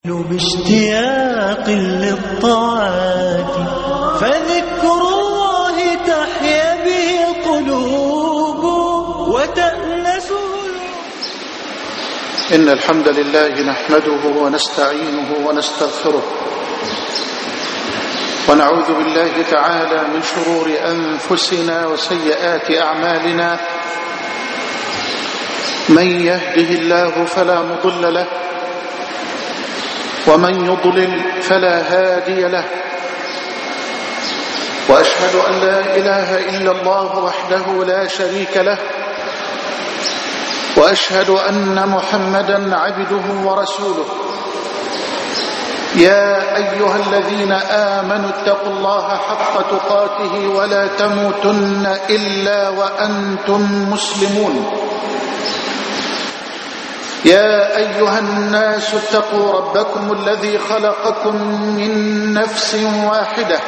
باشتياق للطاعات فذكر الله تحيا به القلوب وتأنس. إن الحمد لله نحمده ونستعينه ونستغفره ونعوذ بالله تعالى من شرور أنفسنا وسيئات أعمالنا. من يهده الله فلا مضل له ومن يضلل فلا هادي له، وأشهد أن لا إله إلا الله وحده لا شريك له، وأشهد أن محمدا عبده ورسوله. يا أيها الذين آمنوا اتقوا الله حق تقاته ولا تموتن إلا وأنتم مسلمون. يا أيها الناس اتقوا ربكم الذي خلقكم من نفس واحدة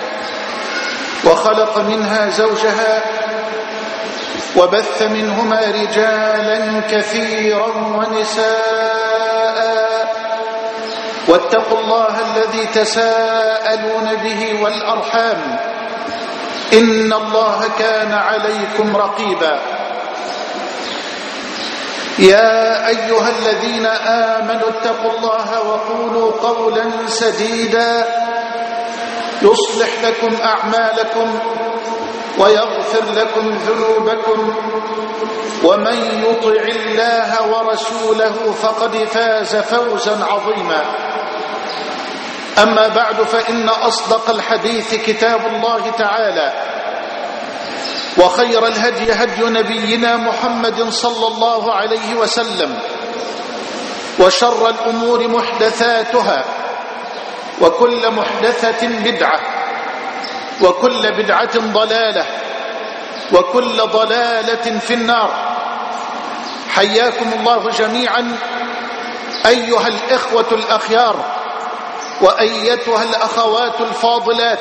وخلق منها زوجها وبث منهما رجالا كثيرا ونساء، واتقوا الله الذي تساءلون به والأرحام إن الله كان عليكم رقيبا. يا أيها الذين آمنوا اتقوا الله وقولوا قولا سديدا يصلح لكم أعمالكم ويغفر لكم ذنوبكم، ومن يطع الله ورسوله فقد فاز فوزا عظيما. أما بعد، فإن أصدق الحديث كتاب الله تعالى، وخير الهدي هدي نبينا محمد صلى الله عليه وسلم، وشر الأمور محدثاتها، وكل محدثة بدعة، وكل بدعة ضلالة، وكل ضلالة في النار. حياكم الله جميعا أيها الإخوة الأخيار وأيتها الأخوات الفاضلات،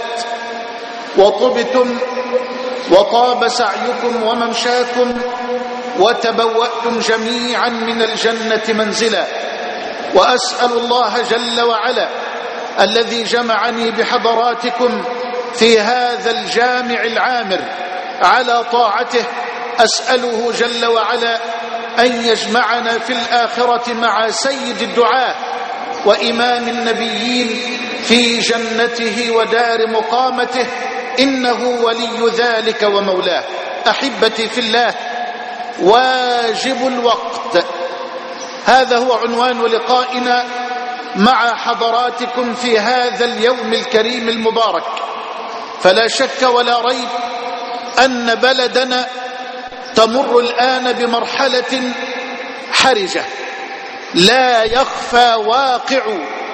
وطبتم وطاب سعيكم وممشاكم وتبوأتم جميعا من الجنة منزلا. وأسأل الله جل وعلا الذي جمعني بحضراتكم في هذا الجامع العامر على طاعته، أسأله جل وعلا أن يجمعنا في الآخرة مع سيد الدعاة وإمام النبيين في جنته ودار مقامته، إنه ولي ذلك ومولاه. أحبتي في الله، واجب الوقت، هذا هو عنوان لقائنا مع حضراتكم في هذا اليوم الكريم المبارك. فلا شك ولا ريب أن بلدنا تمر الآن بمرحلة حرجة، لا يخفى واقع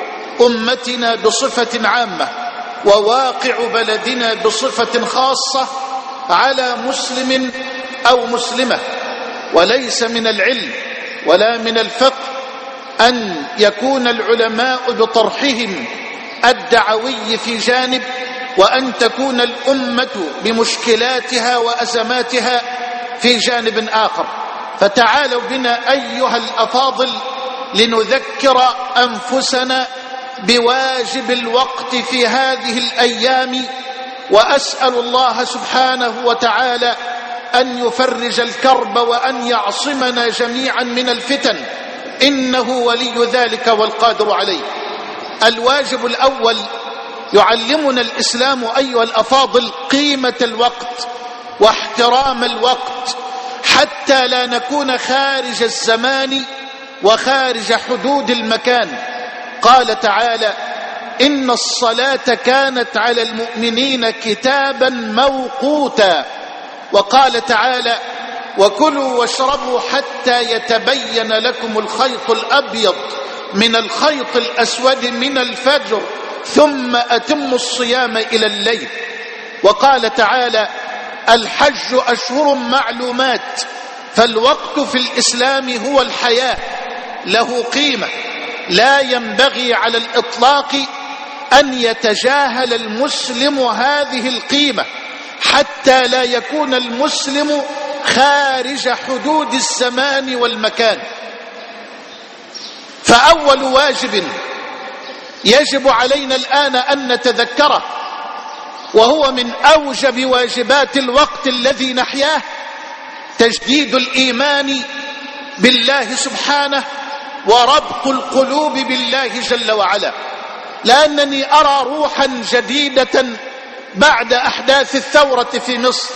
أمتنا بصفة عامة وواقع بلدنا بصفة خاصة على مسلم أو مسلمة. وليس من العلم ولا من الفقه أن يكون العلماء بطرحهم الدعوي في جانب، وأن تكون الأمة بمشكلاتها وأزماتها في جانب آخر. فتعالوا بنا أيها الأفاضل لنذكر أنفسنا بواجب الوقت في هذه الأيام، وأسأل الله سبحانه وتعالى أن يفرج الكرب وأن يعصمنا جميعا من الفتن، إنه ولي ذلك والقادر عليه. الواجب الأول، يعلمنا الإسلام أيها الأفاضل قيمة الوقت واحترام الوقت، حتى لا نكون خارج الزمان وخارج حدود المكان. قال تعالى: إن الصلاة كانت على المؤمنين كتابا موقوتا. وقال تعالى: وكلوا واشربوا حتى يتبين لكم الخيط الأبيض من الخيط الأسود من الفجر ثم أتموا الصيام إلى الليل. وقال تعالى: الحج أشهر معلومات. فالوقت في الإسلام هو الحياة، له قيمة، لا ينبغي على الإطلاق أن يتجاهل المسلم هذه القيمة، حتى لا يكون المسلم خارج حدود الزمان والمكان. فأول واجب يجب علينا الآن أن نتذكره، وهو من أوجب واجبات الوقت الذي نحياه: تجديد الإيمان بالله سبحانه وربط القلوب بالله جل وعلا. لأنني أرى روحا جديدة بعد أحداث الثورة في مصر،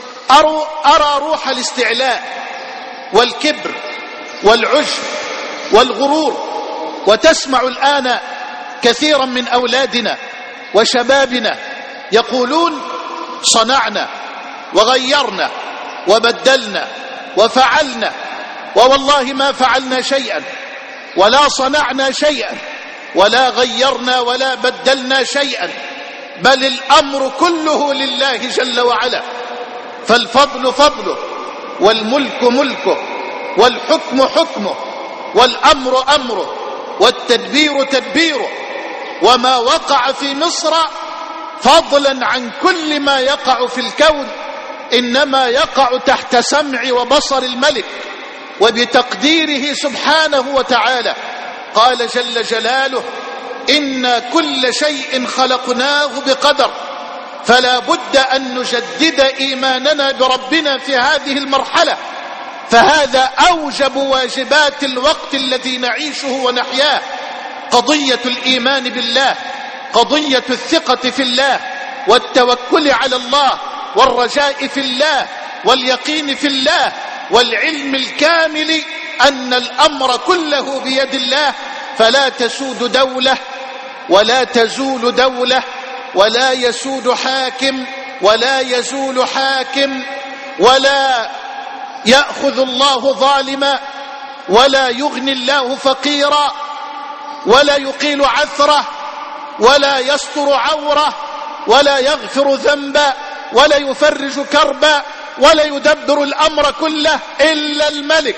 أرى روح الاستعلاء والكبر والعجب والغرور. وتسمع الآن كثيرا من أولادنا وشبابنا يقولون: صنعنا وغيرنا وبدلنا وفعلنا. ووالله ما فعلنا شيئا ولا صنعنا شيئا ولا غيرنا ولا بدلنا شيئا، بل الأمر كله لله جل وعلا. فالفضل فضله، والملك ملكه، والحكم حكمه، والأمر أمره، والتدبير تدبيره. وما وقع في مصر فضلا عن كل ما يقع في الكون إنما يقع تحت سمع وبصر الملك وبتقديره سبحانه وتعالى. قال جل جلاله: إنا كل شيء خلقناه بقدر. فلا بد أن نجدد إيماننا بربنا في هذه المرحلة، فهذا أوجب واجبات الوقت الذي نعيشه ونحياه: قضية الإيمان بالله، قضية الثقة في الله والتوكل على الله والرجاء في الله واليقين في الله والعلم الكامل أن الأمر كله بيد الله. فلا تسود دولة ولا تزول دولة ولا يسود حاكم ولا يزول حاكم ولا يأخذ الله ظالما ولا يغني الله فقيرا ولا يقيل عثرة ولا يستر عورة ولا يغفر ذنبا ولا يفرج كربا ولا يدبر الأمر كله إلا الملك.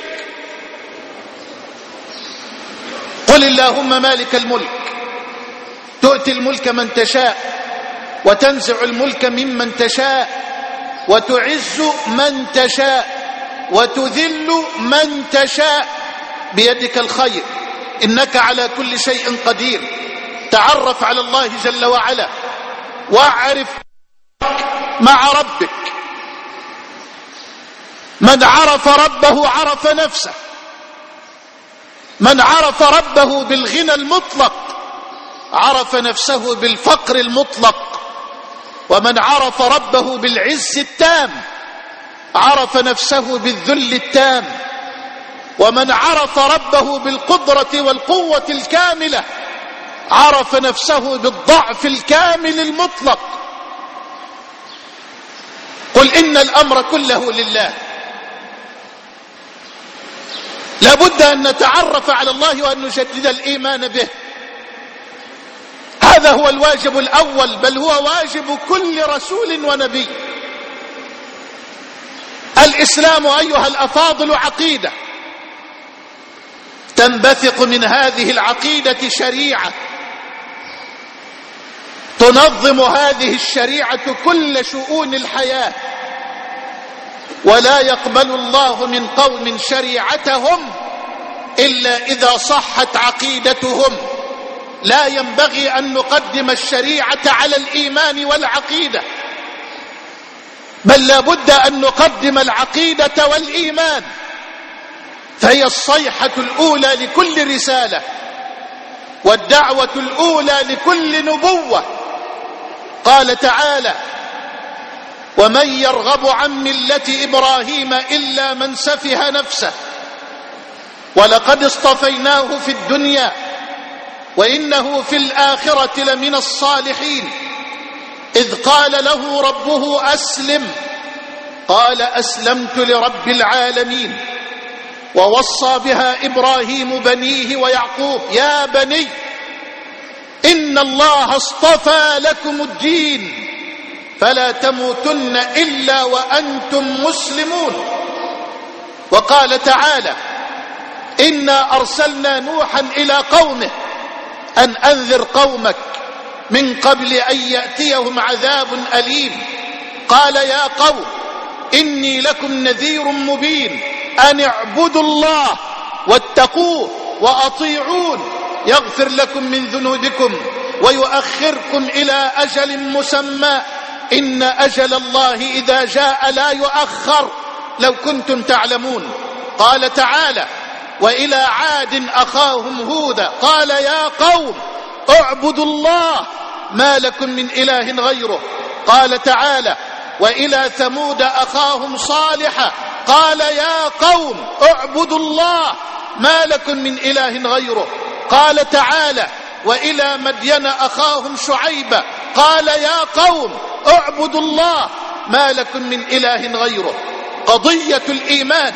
قل اللهم مالك الملك تؤتي الملك من تشاء وتنزع الملك ممن تشاء وتعز من تشاء وتذل من تشاء بيدك الخير إنك على كل شيء قدير. تعرف على الله جل وعلا واعرف مع ربك. من عرف ربه عرف نفسه. من عرف ربه بالغنى المطلق عرف نفسه بالفقر المطلق. ومن عرف ربه بالعز التام عرف نفسه بالذل التام. ومن عرف ربه بالقدرة والقوة الكاملة عرف نفسه بالضعف الكامل المطلق. قل إن الأمر كله لله. لابد أن نتعرف على الله وأن نجدد الإيمان به. هذا هو الواجب الأول، بل هو واجب كل رسول ونبي. الإسلام أيها الأفاضل عقيدة، تنبثق من هذه العقيدة شريعة تنظم هذه الشريعة كل شؤون الحياة. ولا يقبل الله من قوم شريعتهم إلا إذا صحت عقيدتهم. لا ينبغي أن نقدم الشريعة على الإيمان والعقيدة، بل لا بد أن نقدم العقيدة والإيمان، فهي الصيحة الأولى لكل رسالة والدعوة الأولى لكل نبوة. قال تعالى: ومن يرغب عن ملة إبراهيم إلا من سفه نفسه ولقد اصطفيناه في الدنيا وإنه في الآخرة لمن الصالحين إذ قال له ربه أسلم قال أسلمت لرب العالمين. ووصى بها إبراهيم بنيه ويعقوب: يا بني إن الله اصطفى لكم الدين فلا تموتن إلا وأنتم مسلمون. وقال تعالى: إنا أرسلنا نوحا إلى قومه أن أنذر قومك من قبل أن يأتيهم عذاب أليم. قال: يا قوم إني لكم نذير مبين أن اعبدوا الله واتقوه وأطيعون يغفر لكم من ذنوبكم ويؤخركم إلى أجل مسمى إن أجل الله إذا جاء لا يؤخر لو كنتم تعلمون. قال تعالى: وإلى عاد أخاهم هودا قال يا قوم اعبدوا الله ما لكم من إله غيره. قال تعالى: وإلى ثمود أخاهم صالحا قال يا قوم اعبدوا الله ما لكم من إله غيره. قال تعالى: وإلى مدين أخاهم شعيبا قال يا قوم اعبدوا الله ما لكم من إله غيره. قضية الإيمان،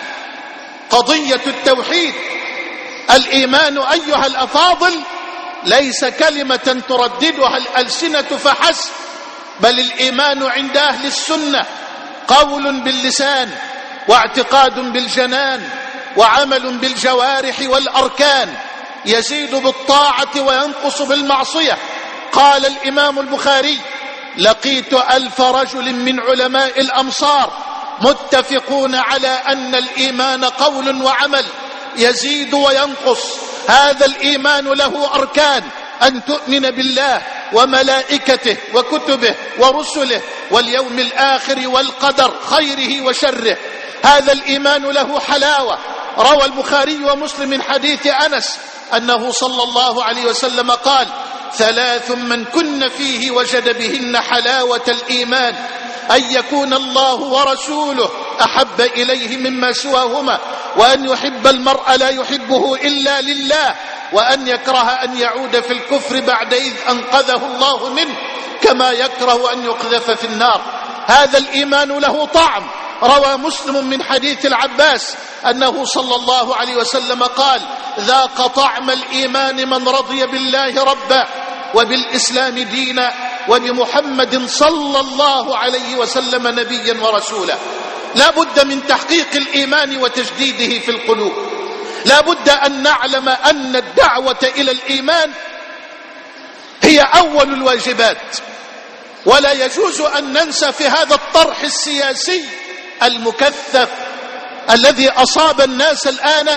قضية التوحيد. الإيمان أيها الأفاضل ليس كلمة ترددها الألسنة فحسب، بل الإيمان عند أهل السنة قول باللسان واعتقاد بالجنان وعمل بالجوارح والأركان، يزيد بالطاعة وينقص بالمعصية. قال الإمام البخاري: لقيت 1000 رجل من علماء الأمصار متفقون على أن الإيمان قول وعمل يزيد وينقص. هذا الإيمان له أركان: أن تؤمن بالله وملائكته وكتبه ورسله واليوم الآخر والقدر خيره وشره. هذا الإيمان له حلاوة. روى البخاري ومسلم من حديث أنس أنه صلى الله عليه وسلم قال: 3 من كن فيه وجد بهن حلاوة الإيمان: أن يكون الله ورسوله أحب إليه مما سواهما، وأن يحب المرء لا يحبه إلا لله، وأن يكره أن يعود في الكفر بعد إذ أنقذه الله منه، كما يكره أن يقذف في النار. هذا الإيمان له طعم. روى مسلم من حديث العباس أنه صلى الله عليه وسلم قال: ذاق طعم الإيمان من رضي بالله ربا وبالإسلام دينا وبمحمد صلى الله عليه وسلم نبيا ورسولا. لا بد من تحقيق الإيمان وتجديده في القلوب. لا بد أن نعلم أن الدعوة إلى الإيمان هي أول الواجبات، ولا يجوز أن ننسى في هذا الطرح السياسي المكثف الذي أصاب الناس الآن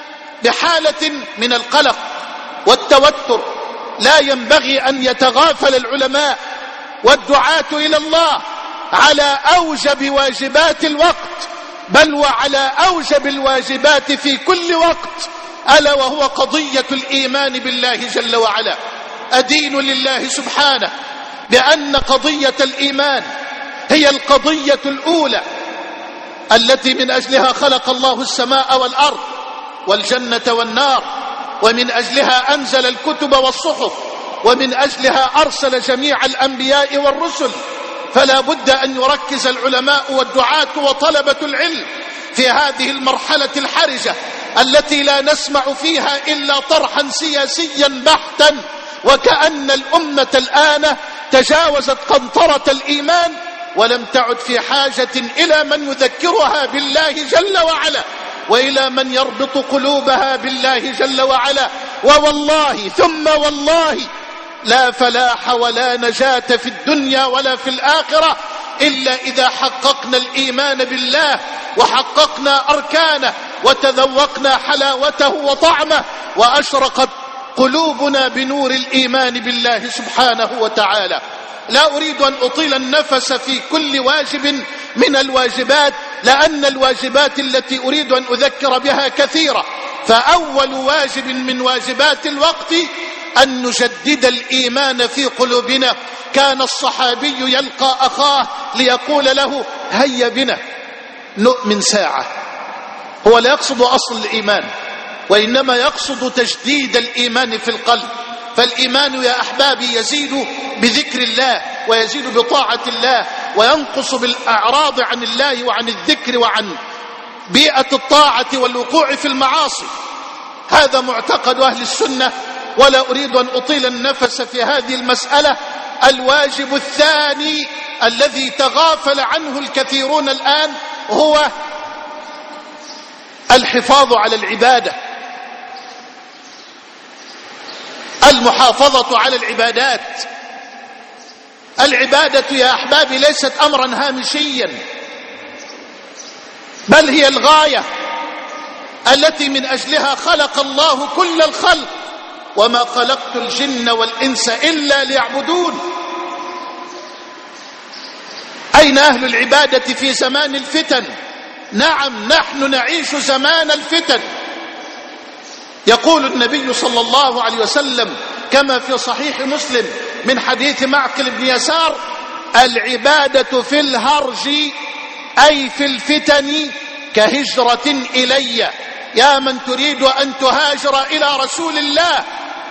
بحالة من القلق والتوتر. لا ينبغي أن يتغافل العلماء والدعاة إلى الله على أوجب واجبات الوقت، بل وعلى أوجب الواجبات في كل وقت، ألا وهو قضية الإيمان بالله جل وعلا. أدين لله سبحانه بأن قضية الإيمان هي القضية الأولى التي من أجلها خلق الله السماء والأرض والجنة والنار، ومن أجلها أنزل الكتب والصحف، ومن أجلها أرسل جميع الأنبياء والرسل. فلا بد أن يركز العلماء والدعاة وطلبة العلم في هذه المرحلة الحرجة التي لا نسمع فيها إلا طرحا سياسيا بحتا، وكأن الأمة الآن تجاوزت قنطرة الإيمان ولم تعد في حاجة إلى من يذكرها بالله جل وعلا، وإلى من يربط قلوبها بالله جل وعلا. ووالله ثم والله لا فلاح ولا نجاة في الدنيا ولا في الآخرة إلا إذا حققنا الإيمان بالله وحققنا أركانه وتذوقنا حلاوته وطعمه، وأشرقت قلوبنا بنور الإيمان بالله سبحانه وتعالى. لا أريد أن أطيل النفس في كل واجب من الواجبات، لأن الواجبات التي أريد أن أذكر بها كثيرة. فأول واجب من واجبات الوقت أن نجدد الإيمان في قلوبنا. كان الصحابي يلقى أخاه ليقول له: هيا بنا نؤمن ساعة. هو لا يقصد أصل الإيمان، وإنما يقصد تجديد الإيمان في القلب. فالإيمان يا أحبابي يزيد بذكر الله ويزيد بطاعة الله، وينقص بالأعراض عن الله وعن الذكر وعن بيئة الطاعة والوقوع في المعاصي. هذا معتقد أهل السنة، ولا أريد أن أطيل النفس في هذه المسألة. الواجب الثاني الذي تغافل عنه الكثيرون الآن هو الحفاظ على العبادة، المحافظة على العبادات. العبادة يا أحبابي ليست أمرا هامشيا، بل هي الغاية التي من أجلها خلق الله كل الخلق. وما خلقت الجن والإنس إلا ليعبدون. أين أهل العبادة في زمان الفتن؟ نعم، نحن نعيش زمان الفتن. يقول النبي صلى الله عليه وسلم كما في صحيح مسلم من حديث معقل بن يسار: العبادة في الهرج أي في الفتن كهجرة إلي. يا من تريد أن تهاجر إلى رسول الله،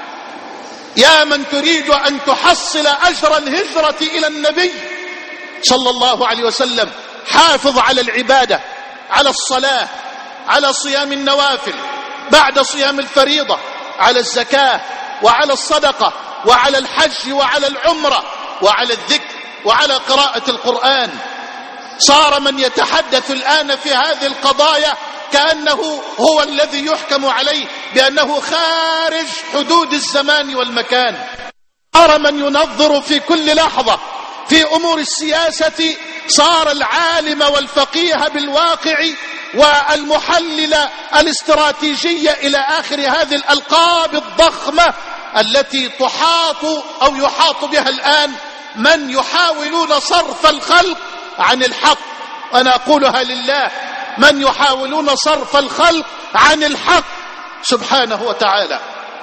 يا من تريد أن تحصل أجر الهجرة إلى النبي صلى الله عليه وسلم، حافظ على العبادة، على الصلاة، على صيام النوافل بعد صيام الفريضة، على الزكاة وعلى الصدقة وعلى الحج وعلى العمرة وعلى الذكر وعلى قراءة القرآن. صار من يتحدث الآن في هذه القضايا كأنه هو الذي يحكم عليه بأنه خارج حدود الزمان والمكان. صار من ينظر في كل لحظة في أمور السياسة، صار العالم والفقيه بالواقع والمحلل الاستراتيجي إلى آخر هذه الألقاب الضخمة التي تحاط أو يحاط بها الآن من يحاولون صرف الخلق عن الحق. أنا أقولها لله، من يحاولون صرف الخلق عن الحق سبحانه وتعالى.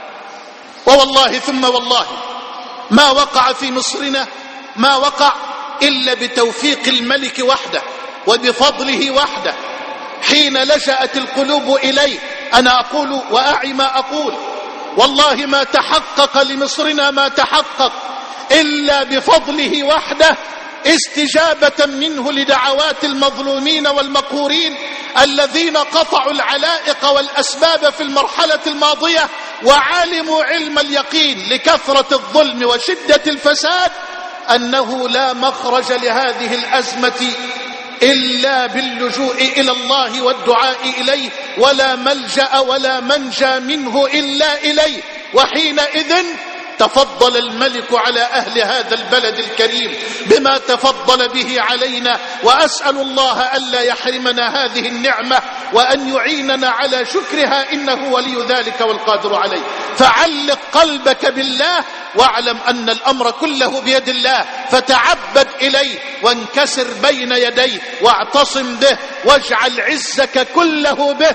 ووالله ثم والله ما وقع في مصرنا، ما وقع إلا بتوفيق الملك وحده وبفضله وحده حين لجأت القلوب إليه. أنا أقول وأعي ما أقول، والله ما تحقق لمصرنا ما تحقق إلا بفضله وحده، استجابة منه لدعوات المظلومين والمقهورين الذين قطعوا العلائق والأسباب في المرحلة الماضية وعلموا علم اليقين لكثرة الظلم وشدة الفساد أنه لا مخرج لهذه الأزمة إلا باللجوء إلى الله والدعاء إليه، ولا ملجأ ولا منجى منه إلا إليه. وحينئذ تفضل الملك على أهل هذا البلد الكريم بما تفضل به علينا، وأسأل الله ألا يحرمنا هذه النعمة وأن يعيننا على شكرها، إنه ولي ذلك والقادر عليه. فعلق قلبك بالله واعلم أن الأمر كله بيد الله، فتعبد إليه وانكسر بين يديه واعتصم به واجعل عزك كله به.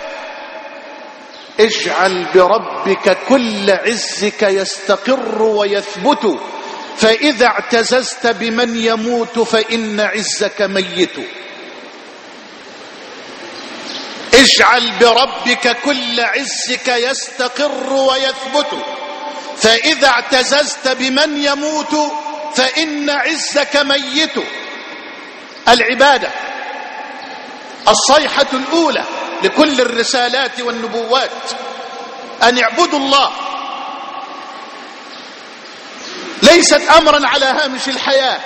اجعل بربك كل عزك يستقر ويثبت، فإذا اعتززت بمن يموت فإن عزك ميت. اجعل بربك كل عزك يستقر ويثبت، فإذا اعتززت بمن يموت فإن عزك ميت. العبادة الصيحة الأولى لكل الرسالات والنبوات، أن اعبدوا الله، ليست أمرا على هامش الحياة.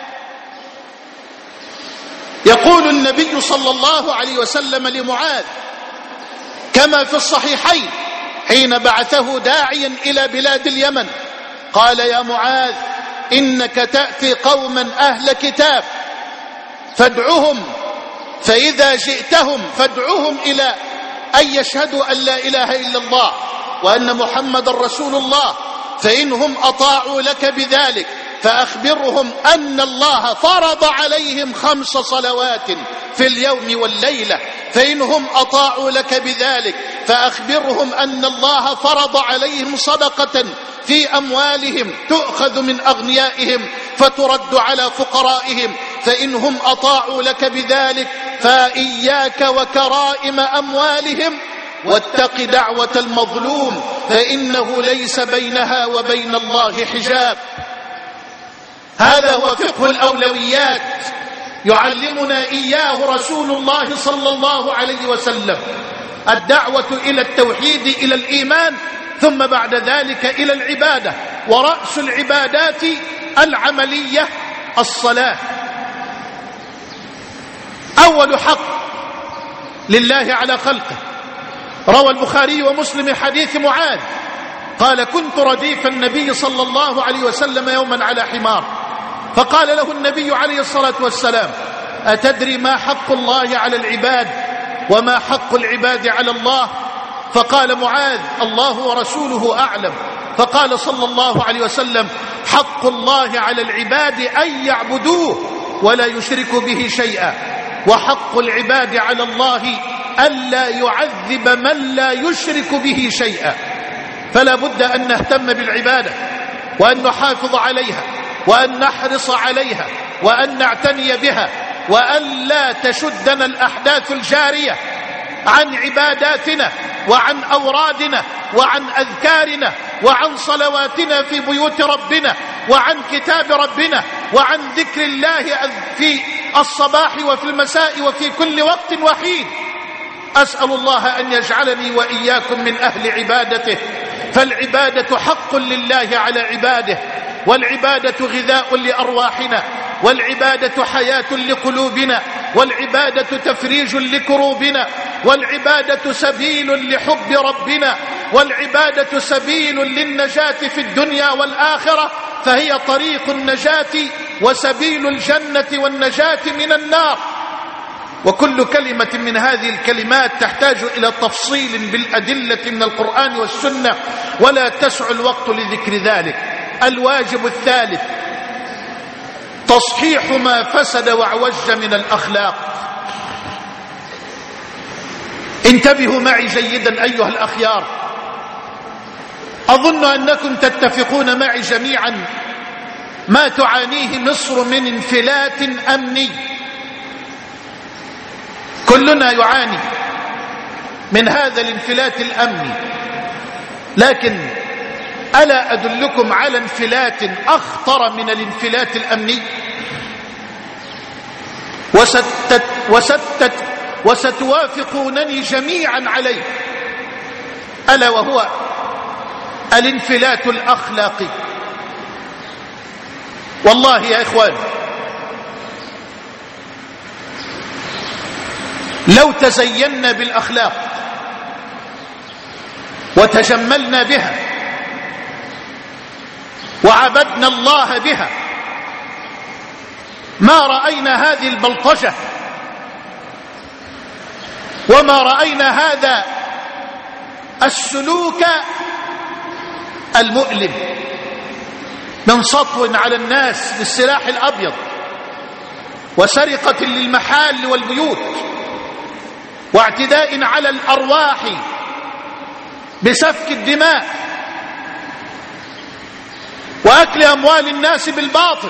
يقول النبي صلى الله عليه وسلم لمعاذ كما في الصحيحين حين بعثه داعيا إلى بلاد اليمن، قال: يا معاذ إنك تأتي قوما أهل كتاب فادعهم، فإذا جئتهم فادعهم إلى أن يشهدوا أن لا إله إلا الله وأن محمد رسول الله، فإنهم أطاعوا لك بذلك فأخبرهم أن الله فرض عليهم 5 صلوات في اليوم والليلة، فإنهم أطاعوا لك بذلك فأخبرهم أن الله فرض عليهم صدقة في أموالهم تؤخذ من أغنيائهم فترد على فقرائهم، فإنهم أطاعوا لك بذلك فإياك وكرائم أموالهم واتق دعوة المظلوم فإنه ليس بينها وبين الله حجاب. هذا هو فقه الأولويات يعلمنا إياه رسول الله صلى الله عليه وسلم، الدعوة إلى التوحيد إلى الإيمان، ثم بعد ذلك إلى العبادة، ورأس العبادات العملية الصلاة. أول حق لله على خلقه، روى البخاري ومسلم حديث معاذ قال: كنت رديف النبي صلى الله عليه وسلم يوما على حمار، فقال له النبي عليه الصلاة والسلام: أتدري ما حق الله على العباد وما حق العباد على الله؟ فقال معاذ: الله ورسوله أعلم. فقال صلى الله عليه وسلم: حق الله على العباد أن يعبدوه ولا يشركوا به شيئا، وحق العباد على الله ألا يعذب من لا يشرك به شيئا. فلا بد أن نهتم بالعبادة، وأن نحافظ عليها، وأن نحرص عليها، وأن نعتني بها، وأن لا تشدنا الأحداث الجارية عن عباداتنا وعن أورادنا وعن أذكارنا وعن صلواتنا في بيوت ربنا وعن كتاب ربنا وعن ذكر الله في الصباح وفي المساء وفي كل وقت وحين. أسأل الله أن يجعلني وإياكم من أهل عبادته، فالعبادة حق لله على عباده، والعبادة غذاء لأرواحنا، والعبادة حياة لقلوبنا، والعبادة تفريج لكروبنا، والعبادة سبيل لحب ربنا، والعبادة سبيل للنجاة في الدنيا والآخرة، فهي طريق النجاة وسبيل الجنة والنجاة من النار. وكل كلمة من هذه الكلمات تحتاج إلى تفصيل بالأدلة من القرآن والسنة، ولا تسع الوقت لذكر ذلك. الواجب الثالث تصحيح ما فسد واعوج من الأخلاق. انتبهوا معي جيدا أيها الأخيار، أظن أنكم تتفقون معي جميعا ما تعانيه مصر من انفلات أمني. كلنا يعاني من هذا الانفلات الأمني، لكن ألا أدلكم على انفلات أخطر من الانفلات الأمني وستوافقونني جميعا عليه، ألا وهو الانفلات الأخلاقي. والله يا إخوان، لو تزينا بالأخلاق وتجملنا بها وعبدنا الله بها ما رأينا هذه البلطجة، وما رأينا هذا السلوك المؤلم من سطو على الناس بالسلاح الأبيض، وسرقة للمحال والبيوت، واعتداء على الأرواح بسفك الدماء، وأكل أموال الناس بالباطل،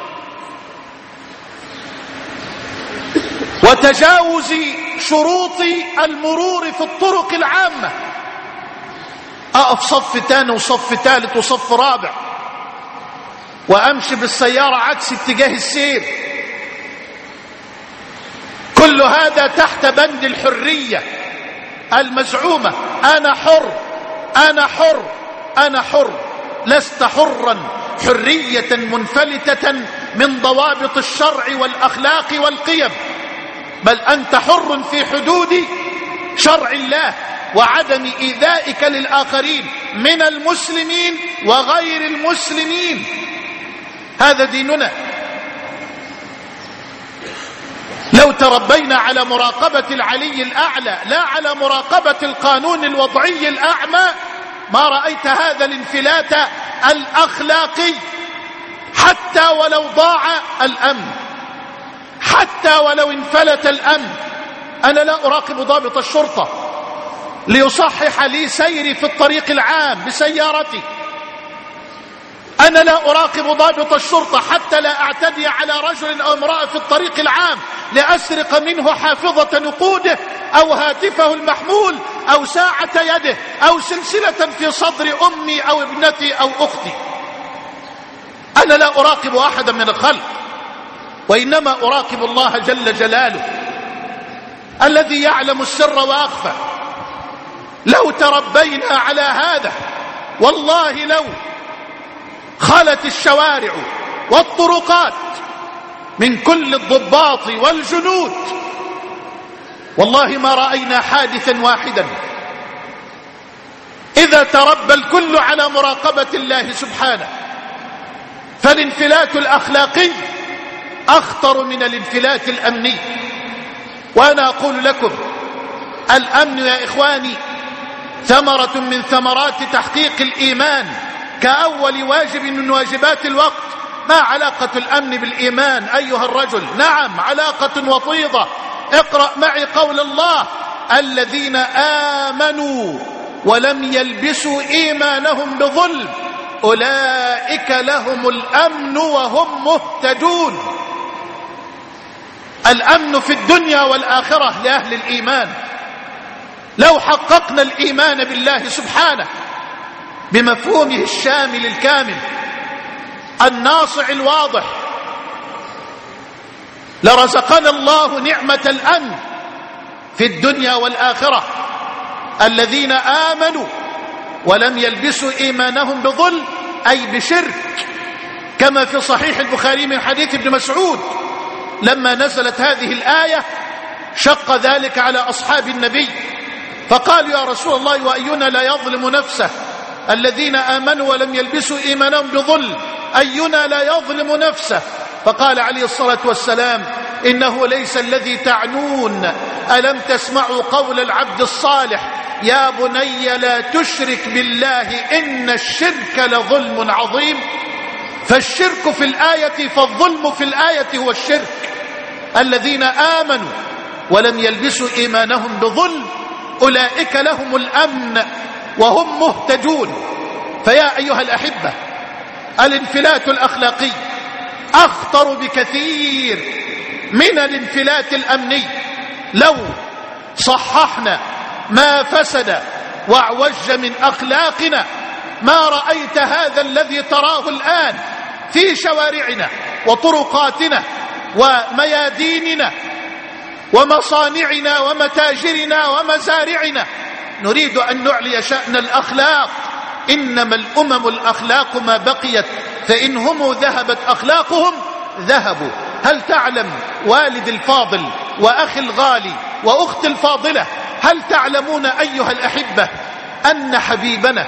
وتجاوز شروط المرور في الطرق العامة. أقف صف تاني وصف ثالث وصف رابع، وأمشي بالسيارة عكس اتجاه السير. كل هذا تحت بند الحرية المزعومة. أنا حر، أنا حر، أنا حر. لست حرا حرية منفلتة من ضوابط الشرع والأخلاق والقيم، بل أنت حر في حدود شرع الله وعدم إيذائك للآخرين من المسلمين وغير المسلمين. هذا ديننا. لو تربينا على مراقبة العلي الأعلى لا على مراقبة القانون الوضعي الأعمى ما رأيت هذا الانفلات الأخلاقي. حتى ولو ضاع الأمن، حتى ولو انفلت الأمن، أنا لا أراقب ضابط الشرطة ليصحح لي سيري في الطريق العام بسيارتي. أنا لا أراقب ضابط الشرطة حتى لا أعتدي على رجل أو امرأة في الطريق العام لأسرق منه حافظة نقوده أو هاتفه المحمول أو ساعة يده أو سلسلة في صدر أمي أو ابنتي أو أختي. أنا لا أراقب أحدا من الخلق، وإنما أراقب الله جل جلاله الذي يعلم السر وأخفى. لو تربينا على هذا والله لو خلت الشوارع والطرقات من كل الضباط والجنود والله ما رأينا حادثا واحدا. إذا تربى الكل على مراقبة الله سبحانه فالانفلات الأخلاقي أخطر من الانفلات الأمني. وأنا أقول لكم الأمن يا إخواني ثمرة من ثمرات تحقيق الإيمان كأول واجب من واجبات الوقت. ما علاقة الأمن بالإيمان أيها الرجل؟ نعم علاقة وطيدة. اقرأ معي قول الله: الذين آمنوا ولم يلبسوا إيمانهم بظلم أولئك لهم الأمن وهم مهتدون. الأمن في الدنيا والآخرة لأهل الإيمان. لو حققنا الإيمان بالله سبحانه بمفهومه الشامل الكامل الناصع الواضح لرزقنا الله نعمة الأمن في الدنيا والآخرة. الذين آمنوا ولم يلبسوا إيمانهم بظلم أي بشرك، كما في صحيح البخاري من حديث ابن مسعود لما نزلت هذه الآية شق ذلك على أصحاب النبي فقالوا: يا رسول الله وأينا لا يظلم نفسه؟ الذين آمنوا ولم يلبسوا إيمانهم بظلم أينا لا يظلم نفسه؟ فقال عليه الصلاة والسلام: إنه ليس الذي تعنون. ألم تسمعوا قول العبد الصالح: يا بني لا تشرك بالله إن الشرك لظلم عظيم. فالشرك في الآية فالظلم في الآية هو الشرك. الذين آمنوا ولم يلبسوا إيمانهم بظلم أولئك لهم الأمن وهم مهتدون. فيا أيها الأحبة، الانفلات الأخلاقي أخطر بكثير من الانفلات الأمني. لو صححنا ما فسد واعوج من أخلاقنا ما رأيت هذا الذي تراه الآن في شوارعنا وطرقاتنا ومياديننا ومصانعنا ومتاجرنا ومزارعنا. نريد أن نعلي شأن الأخلاق. إنما الأمم الأخلاق ما بقيت، فإن هم ذهبت أخلاقهم ذهبوا. هل تعلم والد الفاضل وأخي الغالي وأختي الفاضلة، هل تعلمون أيها الأحبة أن حبيبنا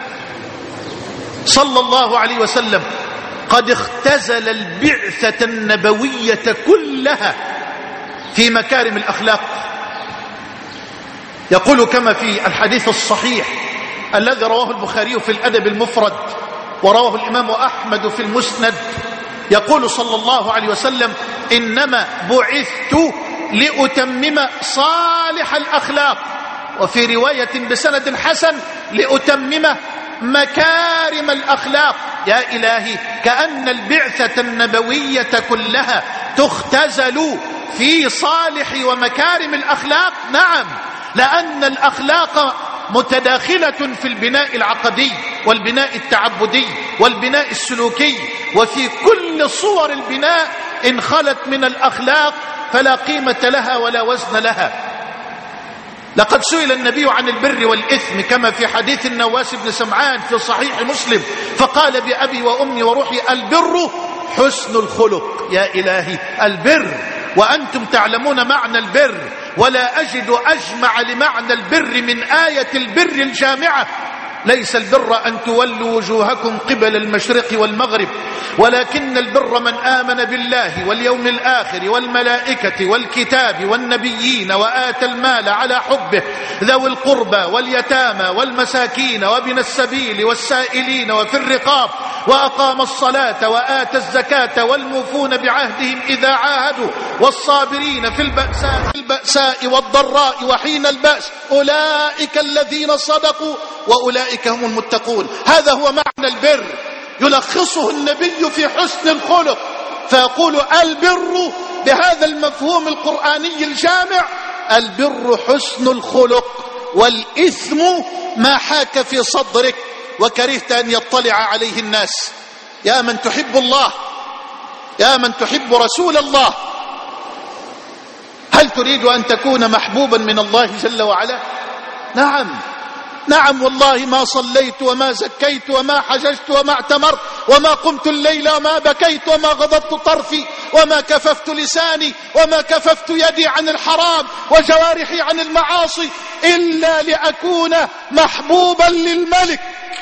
صلى الله عليه وسلم قد اختزل البعثة النبوية كلها في مكارم الأخلاق؟ يقول كما في الحديث الصحيح الذي رواه البخاري في الأدب المفرد ورواه الإمام أحمد في المسند، يقول صلى الله عليه وسلم: إنما بعثت لأتمم صالح الأخلاق، وفي رواية بسند حسن: لأتمم مكارم الأخلاق. يا إلهي، كأن البعثة النبوية كلها تختزل في صالح ومكارم الأخلاق. نعم، لأن الأخلاق متداخلة في البناء العقدي والبناء التعبدي والبناء السلوكي، وفي كل صور البناء إن خلت من الأخلاق فلا قيمة لها ولا وزن لها. لقد سئل النبي عن البر والإثم كما في حديث النواس بن سمعان في صحيح مسلم فقال: بأبي وأمي وروحي البر حسن الخلق. يا إلهي، البر وأنتم تعلمون معنى البر، ولا أجد أجمع لمعنى البر من آية البر الجامعة: ليس البر أن تولوا وجوهكم قبل المشرق والمغرب ولكن البر من آمن بالله واليوم الآخر والملائكة والكتاب والنبيين وآتى المال على حبه ذوي القربى واليتامى والمساكين وابن السبيل والسائلين وفي الرقاب وأقام الصلاة وآتى الزكاة والموفون بعهدهم إذا عاهدوا والصابرين في البأساء والضراء وحين البأس أولئك الذين صدقوا وأولئك هم المتقون. هذا هو معنى البر، يلخصه النبي في حسن الخلق، فيقول: البر بهذا المفهوم القرآني الجامع: البر حسن الخلق، والإثم ما حاك في صدرك وكرهت أن يطلع عليه الناس. يا من تحب الله، يا من تحب رسول الله، هل تريد أن تكون محبوبا من الله جل وعلا؟ نعم والله، ما صليت وما زكيت وما حججت وما اعتمرت وما قمت الليل وما بكيت وما غضبت طرفي وما كففت لساني وما كففت يدي عن الحرام وجوارحي عن المعاصي إلا لأكون محبوبا للملك.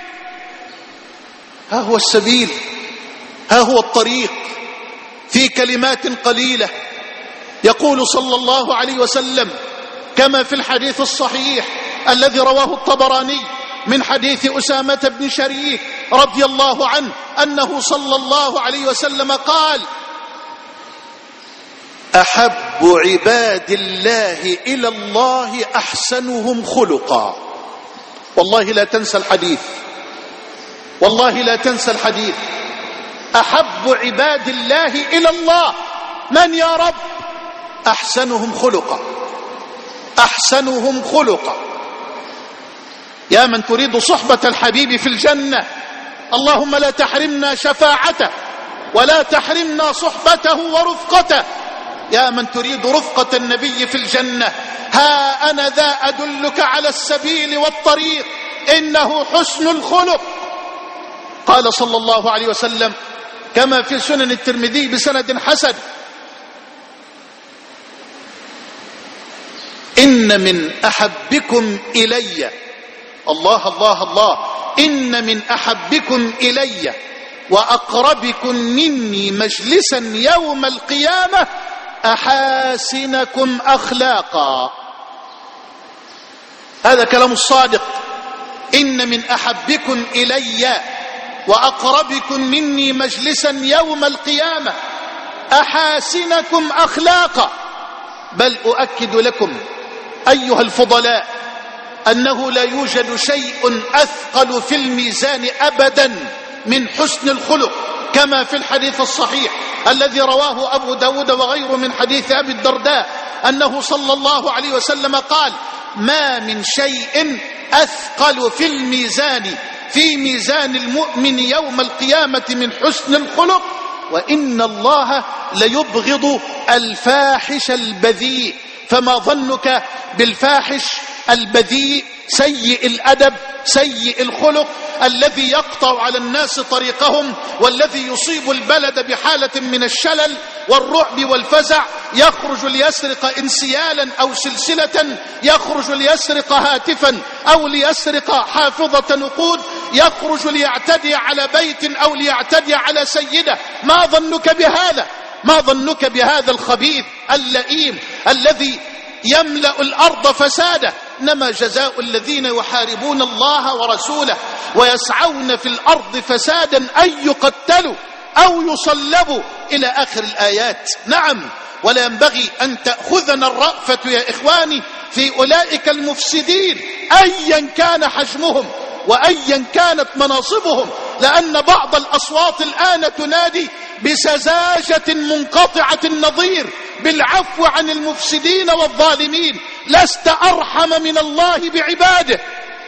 ها هو السبيل، ها هو الطريق، في كلمات قليلة. يقول صلى الله عليه وسلم كما في الحديث الصحيح الذي رواه الطبراني من حديث أسامة بن شريك رضي الله عنه أنه صلى الله عليه وسلم قال: أحب عباد الله إلى الله أحسنهم خلقا. والله لا تنسى الحديث، والله لا تنسى الحديث. أحب عباد الله إلى الله من يا رب؟ أحسنهم خلقا، أحسنهم خلقا. يا من تريد صحبة الحبيب في الجنة، اللهم لا تحرمنا شفاعته ولا تحرمنا صحبته ورفقته. يا من تريد رفقة النبي في الجنة، ها أنا ذا أدلك على السبيل والطريق، إنه حسن الخلق. قال صلى الله عليه وسلم كما في سنن الترمذي بسند حسن: إن من أحبكم إلي، الله الله الله، إن من أحبكم إلي وأقربكم مني مجلسا يوم القيامة أحاسنكم أخلاقا. هذا كلام الصادق. إن من أحبكم إلي وأقربكم مني مجلسا يوم القيامة أحاسنكم أخلاقا. بل أؤكد لكم أيها الفضلاء أنه لا يوجد شيء أثقل في الميزان أبدا من حسن الخلق، كما في الحديث الصحيح الذي رواه أبو داود وغيره من حديث أبي الدرداء أنه صلى الله عليه وسلم قال: ما من شيء أثقل في الميزان، في ميزان المؤمن يوم القيامة، من حسن الخلق، وإن الله ليبغض الفاحش البذيء. فما ظنك بالفاحش البذيء سيء الأدب سيء الخلق الذي يقطع على الناس طريقهم، والذي يصيب البلد بحالة من الشلل والرعب والفزع، يخرج ليسرق انسيالا أو سلسلة، يخرج ليسرق هاتفا أو ليسرق حافظة نقود، يخرج ليعتدي على بيت أو ليعتدي على سيدة. ما ظنك بهذا؟ ما ظنك بهذا الخبيث اللئيم الذي يملأ الأرض فسادا؟ إنما جزاء الذين يحاربون الله ورسوله ويسعون في الأرض فسادا أن يقتلوا أو يصلبوا إلى آخر الآيات. نعم، ولا ينبغي أن تأخذنا الرأفة يا إخواني في أولئك المفسدين أيا كان حجمهم وأيا كانت مناصبهم، لأن بعض الأصوات الآن تنادي بسذاجة منقطعة النظير بالعفو عن المفسدين والظالمين. لست أرحم من الله بعباده،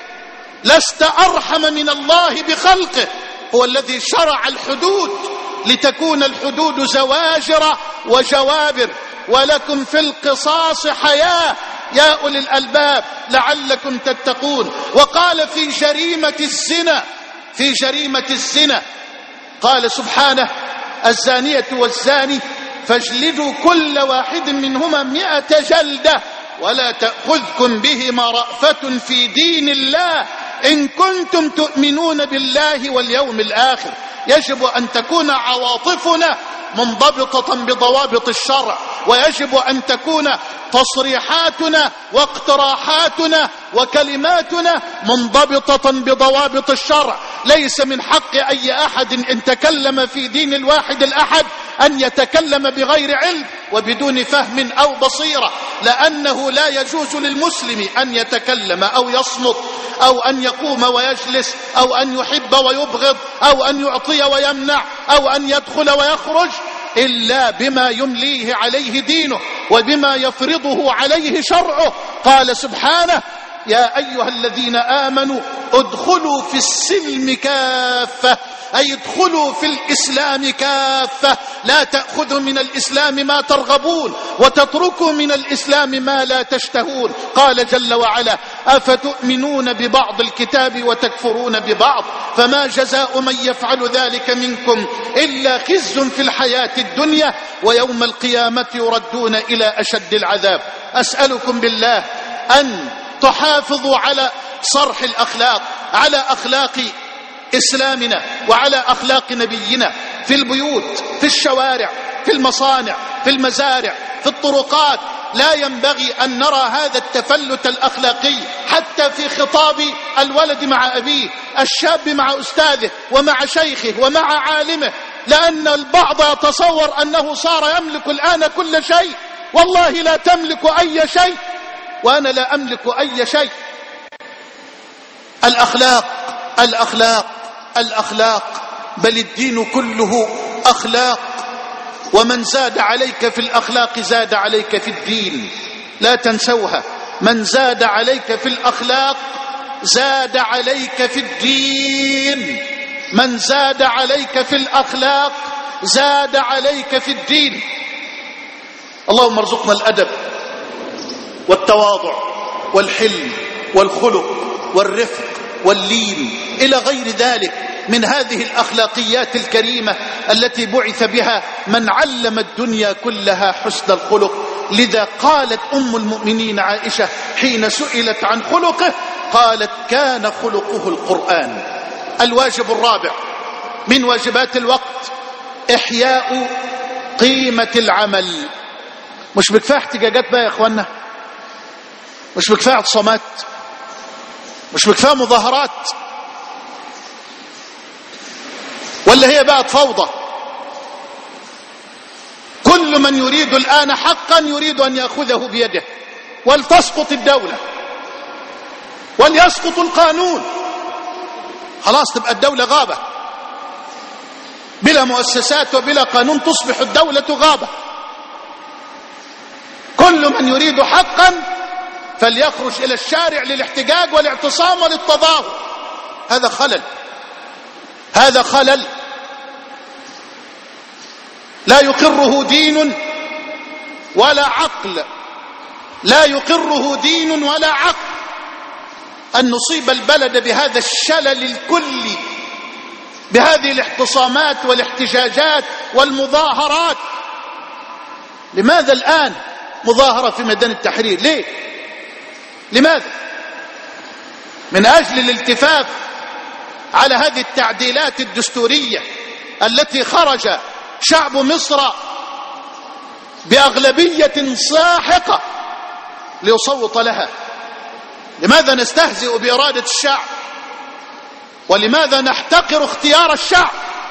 لست أرحم من الله بخلقه. هو الذي شرع الحدود لتكون الحدود زواجر وجوابر، ولكم في القصاص حياة يا أولي الألباب لعلكم تتقون. وقال في جريمة الزنا، في جريمة الزنا قال سبحانه: الزانية والزاني فاجلدوا كل واحد منهما 100 جلدة ولا تأخذكم بهما رأفة في دين الله إن كنتم تؤمنون بالله واليوم الآخر. يجب أن تكون عواطفنا منضبطة بضوابط الشرع، ويجب أن تكون تصريحاتنا واقتراحاتنا وكلماتنا منضبطة بضوابط الشرع. ليس من حق أي أحد إن تكلم في دين الواحد الأحد أن يتكلم بغير علم وبدون فهم أو بصيرة، لأنه لا يجوز للمسلم أن يتكلم أو يصمت أو أن يقوم ويجلس أو أن يحب ويبغض أو أن يعطي ويمنع أو أن يدخل ويخرج إلا بما يمليه عليه دينه وبما يفرضه عليه شرعه. قال سبحانه: يا أيها الذين آمنوا ادخلوا في السلم كافة، أي ادخلوا في الإسلام كافة، لا تأخذوا من الإسلام ما ترغبون وتتركوا من الإسلام ما لا تشتهون. قال جل وعلا: أفتؤمنون ببعض الكتاب وتكفرون ببعض، فما جزاء من يفعل ذلك منكم إلا خزي في الحياة الدنيا ويوم القيامة يردون إلى أشد العذاب. أسألكم بالله أن تحافظوا على صرح الأخلاق، على أخلاق إسلامنا وعلى أخلاق نبينا في البيوت، في الشوارع، في المصانع، في المزارع، في الطرقات. لا ينبغي أن نرى هذا التفلت الأخلاقي حتى في خطاب الولد مع أبيه، الشاب مع أستاذه ومع شيخه ومع عالمه، لأن البعض يتصور أنه صار يملك الآن كل شيء. والله لا تملك أي شيء وأنا لا أملك أي شيء. الأخلاق الأخلاق الأخلاق، بل الدين كله أخلاق، ومن زاد عليك في الأخلاق زاد عليك في الدين، لا تنسوها. من زاد عليك في الأخلاق زاد عليك في الدين، من زاد عليك في الأخلاق زاد عليك في الدين. اللهم ارزقنا الأدب والتواضع والحلم والخلق والرفق واللين إلى غير ذلك من هذه الأخلاقيات الكريمة التي بعث بها من علم الدنيا كلها حسن الخلق. لذا قالت أم المؤمنين عائشة حين سئلت عن خلقه قالت كان خلقه القرآن. الواجب الرابع من واجبات الوقت إحياء قيمة العمل. مش بكفاية احتجاجات بقى يا اخوانا، مش بكفاية اعتصامات، مش بكفاية مظاهرات، ولا هي بقت فوضى. كل من يريد الآن حقا يريد أن يأخذه بيده، ولتسقط الدولة وليسقط القانون، خلاص تبقى الدولة غابة بلا مؤسسات وبلا قانون، تصبح الدولة غابة. كل من يريد حقا فليخرج إلى الشارع للاحتجاج والاعتصام وللتظاهر. هذا خلل، هذا خلل لا يقره دين ولا عقل، لا يقره دين ولا عقل أن نصيب البلد بهذا الشلل الكلي، بهذه الاعتصامات والاحتجاجات والمظاهرات. لماذا الآن مظاهرة في ميدان التحرير؟ ليه؟ لماذا؟ من أجل الالتفاف على هذه التعديلات الدستورية التي خرج شعب مصر بأغلبية ساحقة ليصوت لها. لماذا نستهزئ بإرادة الشعب؟ ولماذا نحتقر اختيار الشعب؟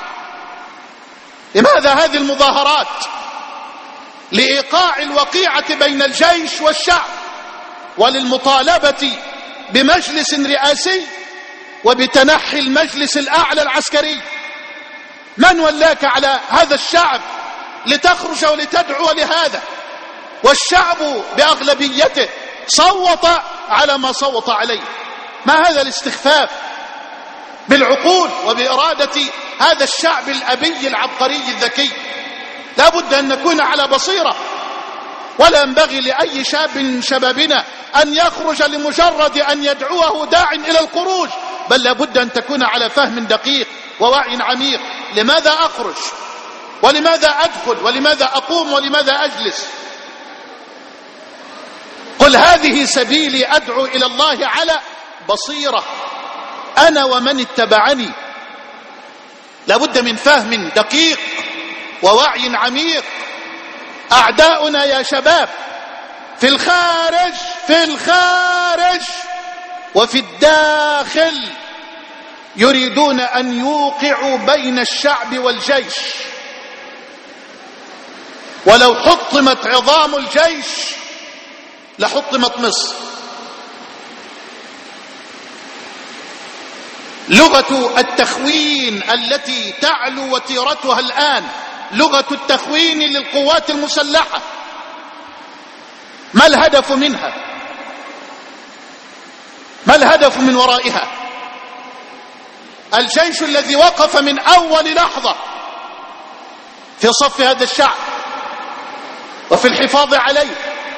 لماذا هذه المظاهرات؟ لإيقاع الوقيعة بين الجيش والشعب، وللمطالبة بمجلس رئاسي وبتنحي المجلس الأعلى العسكري. من ولاك على هذا الشعب لتخرج ولتدعو لهذا؟ والشعب بأغلبيته صوت على ما صوت عليه. ما هذا الاستخفاف بالعقول وبإرادة هذا الشعب الأبي العبقري الذكي؟ لا بد أن نكون على بصيرة، ولا ينبغي لأي شاب من شبابنا أن يخرج لمجرد أن يدعوه داع إلى الخروج، بل لا بد أن تكون على فهم دقيق ووعي عميق. لماذا أخرج؟ ولماذا أدخل؟ ولماذا أقوم؟ ولماذا أجلس؟ قل هذه سبيلي أدعو إلى الله على بصيرة أنا ومن اتبعني. لا بد من فهم دقيق ووعي عميق. أعداؤنا يا شباب في الخارج وفي الداخل يريدون أن يوقعوا بين الشعب والجيش. ولو حطمت عظام الجيش لحطمت مصر. لغة التخوين التي تعلو وتيرتها الآن لغة التخوين للقوات المسلحة. ما الهدف منها؟ ما الهدف من ورائها؟ الجيش الذي وقف من أول لحظة في صف هذا الشعب وفي الحفاظ عليه.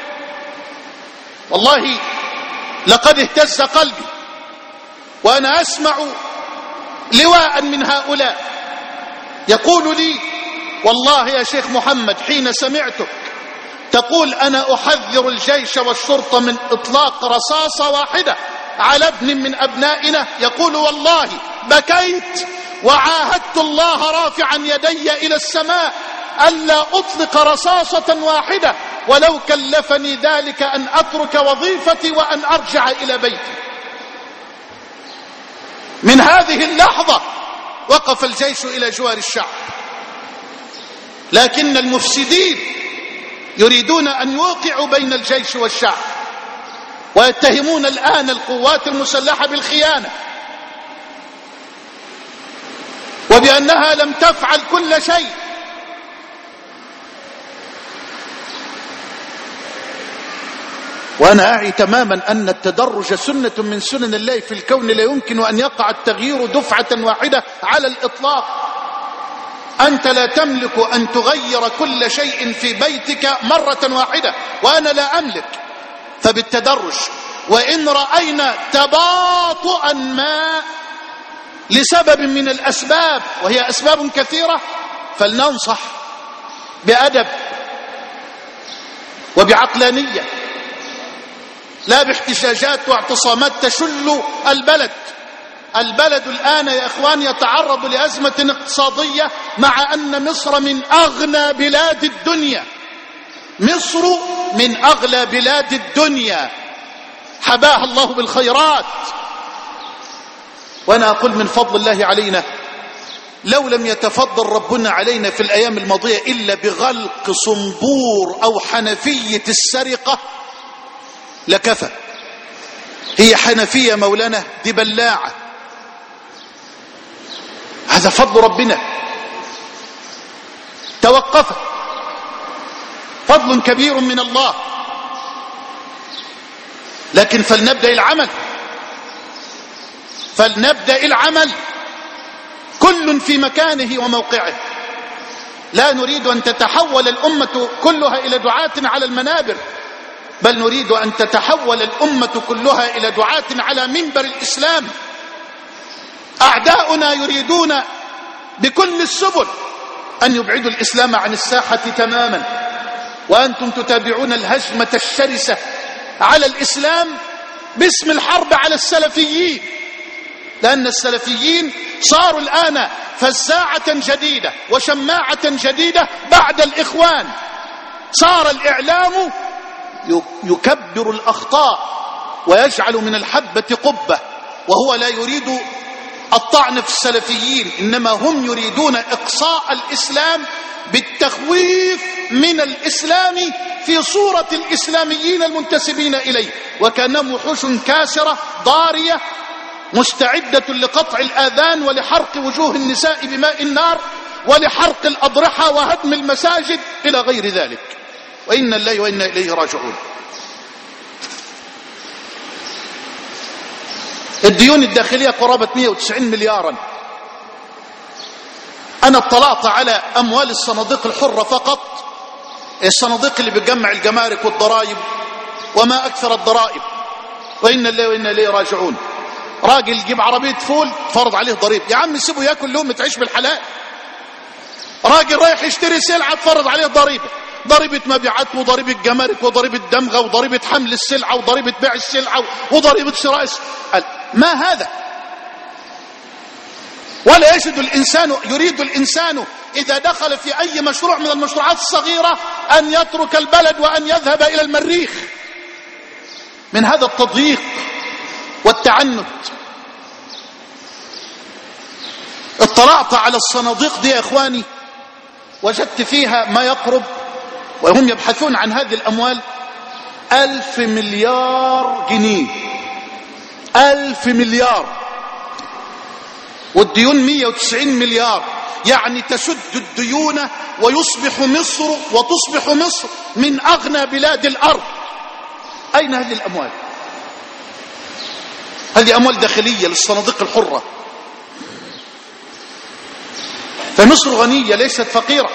والله لقد اهتز قلبي وأنا أسمع لواء من هؤلاء يقول لي والله يا شيخ محمد حين سمعتك تقول أنا أحذر الجيش والشرطة من إطلاق رصاصة واحدة على ابن من أبنائنا، يقول والله بكيت وعاهدت الله رافعا يدي إلى السماء ألا أطلق رصاصة واحدة ولو كلفني ذلك أن أترك وظيفتي وأن أرجع إلى بيتي. من هذه اللحظة وقف الجيش إلى جوار الشعب. لكن المفسدين يريدون أن يوقعوا بين الجيش والشعب، ويتهمون الآن القوات المسلحة بالخيانة وبأنها لم تفعل كل شيء. وأنا أعي تماما أن التدرج سنة من سنن الله في الكون، لا يمكن أن يقع التغيير دفعة واحدة على الإطلاق. أنت لا تملك أن تغير كل شيء في بيتك مرة واحدة، وأنا لا أملك. فبالتدرج، وإن رأينا تباطؤا ما لسبب من الأسباب، وهي أسباب كثيرة، فلننصح بأدب وبعقلانية، لا باحتجاجات واعتصامات تشل البلد. البلد الآن يا إخوان يتعرض لأزمة اقتصادية، مع أن مصر من أغنى بلاد الدنيا. مصر من أغلى بلاد الدنيا، حباها الله بالخيرات. وأنا أقول من فضل الله علينا، لو لم يتفضل ربنا علينا في الأيام الماضية إلا بغلق صنبور أو حنفية السرقة لكفى. هي حنفية مولانا، دي بلاعة، هذا فضل ربنا. توقفت، فضل كبير من الله. لكن فلنبدأ العمل، فلنبدأ العمل، كل في مكانه وموقعه. لا نريد أن تتحول الأمة كلها إلى دعاة على المنابر، بل نريد أن تتحول الأمة كلها إلى دعاة على منبر الإسلام. أعداؤنا يريدون بكل السبل أن يبعدوا الإسلام عن الساحة تماما، وأنتم تتابعون الهجمة الشرسة على الإسلام باسم الحرب على السلفيين، لأن السلفيين صاروا الآن فزاعة جديدة وشماعة جديدة بعد الإخوان. صار الإعلام يكبر الأخطاء ويجعل من الحبة قبة، وهو لا يريد الطعن في السلفيين، إنما هم يريدون إقصاء الإسلام بالتخويف من الإسلام في صورة الإسلاميين المنتسبين إليه، وكأنهم وحوش كاسرة ضارية مستعدة لقطع الآذان ولحرق وجوه النساء بماء النار ولحرق الأضرحة وهدم المساجد إلى غير ذلك. وإنا لله وإنا إليه راجعون. الديون الداخلية قرابة 190 مليارا. أنا اطلعت على أموال الصناديق الحرة فقط، الصناديق اللي بتجمع الجمارك والضرائب وما أكثر الضرائب. وإنا لله وإنا إليه راجعون. راجل يجيب عربية فول فرض عليه ضريبة، يا عم سيبه ياكل لقمة تعيش بالحلال. راجل رايح يشتري سلعة تفرض عليه ضريبة، ضريبة مبيعات وضريبة جمارك وضريبة دمغة وضريبة حمل السلعة وضريبة بيع السلعة وضريبة شراء. ما هذا؟ ولا يريد الإنسان إذا دخل في أي مشروع من المشروعات الصغيرة أن يترك البلد وأن يذهب إلى المريخ من هذا التضييق والتعنت. اطلعت على الصناديق دي يا إخواني، وجدت فيها ما يقرب، وهم يبحثون عن هذه الأموال، 1000 مليار جنيه. 1000 مليار، والديون 190 مليار. يعني تسد الديون وتصبح مصر من أغنى بلاد الأرض. أين هذه الأموال؟ هذه أموال داخلية للصناديق الحرة. فمصر غنية ليست فقيرة.